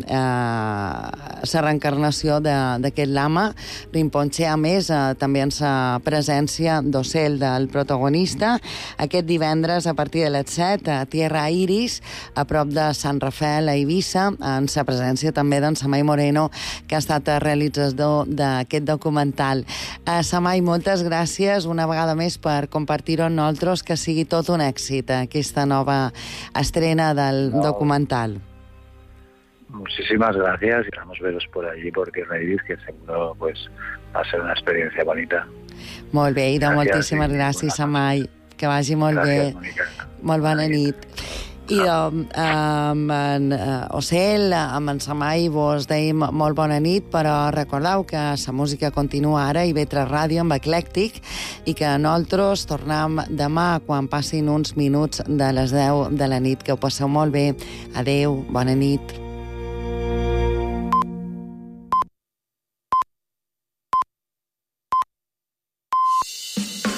la reencarnació d'aquest lama. Rinpoche, a més, també en la presència d'Osel, del protagonista, aquest divendres a partir de les 7 a Tierra Iris, a prop de Sant Rafael, a Eivissa, en la presència també d'en Samai Moreno, que ha estat realitzador d'aquest documental. Samai, moltes gràcies una vegada més per compartir-ho amb nosaltres, que sigui tot un èxit aquesta nova estrena del documental. Muchísimas gracias y vamos a veros por allí, por Tierra Iris, que seguro pues va a ser una experiencia bonita. Molt bé, i moltíssimes gràcies, Samai. Que vagi molt bé. Mónica. Molt bona nit. I amb en Osel, amb en Samai, vos deim molt bona nit, però recordeu que la música continua ara i Vetre Ràdio amb Eclèctic i que nosaltres tornem demà quan passin uns minuts de les 10 de la nit. Que ho passeu molt bé. Adeu, bona nit.